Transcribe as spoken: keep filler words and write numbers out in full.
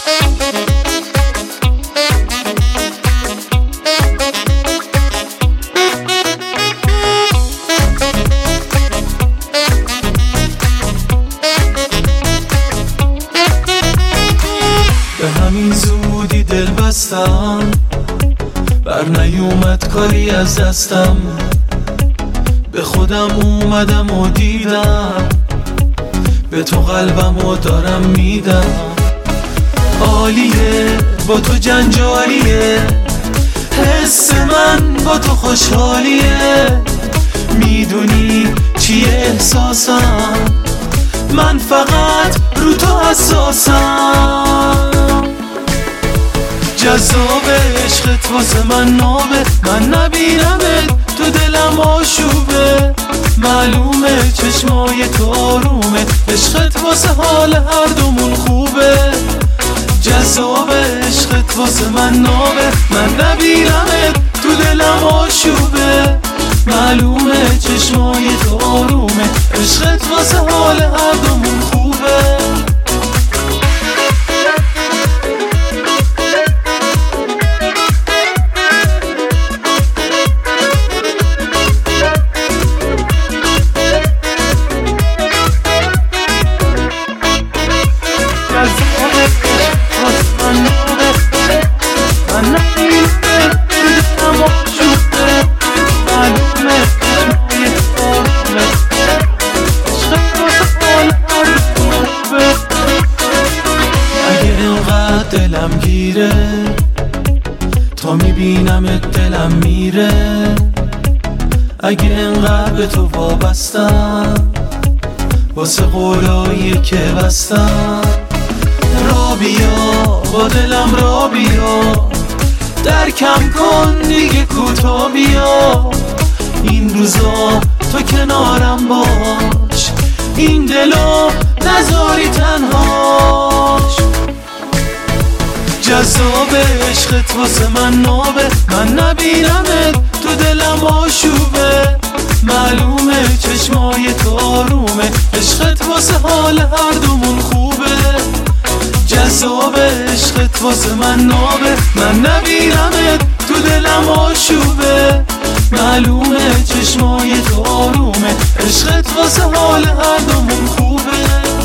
به همین زودی دل بستم، بر نیومد کاری از دستم. به خودم اومدم و دیدم، به تو قلبم و دارم میدم. عالیه با تو جنجالیه، حس من با تو خوشحالیه. میدونی چیه احساسم، من فقط رو تو حساسم. جذاب عشقت واسه من نابه، من نبینمت تو دلم آشوبه. معلومه چشمای تو آرومه، عشقت واسه حال هر دومون خوبه. جذاب عشقت واسه من نابه، من نبینمت تو دلم آشوبه. معلومه چشمای تو آرومه، عشقت واسه حال هر دومون خوبه. دلم گیره تا میبینم دلم میره. اگه انقدر به تو وابستم، واسه قولایی که بستم. را بیا با دلم را بیا، درکم کن دیگه کوتا بیا. این روزا تو کنارم باش، این دلو نذاری تنهاش. جذاب عشقت واسه من نابه، من نبینمت تو دلم آشوبه. معلومه چشمای تو آرومه، عشقت واسه حال هر دومون خوبه. جذاب عشقت واسه من نابه، من نبینمت تو دلم آشوبه. معلومه چشمای تو آرومه، عشقت واسه حال هر دومون خوبه.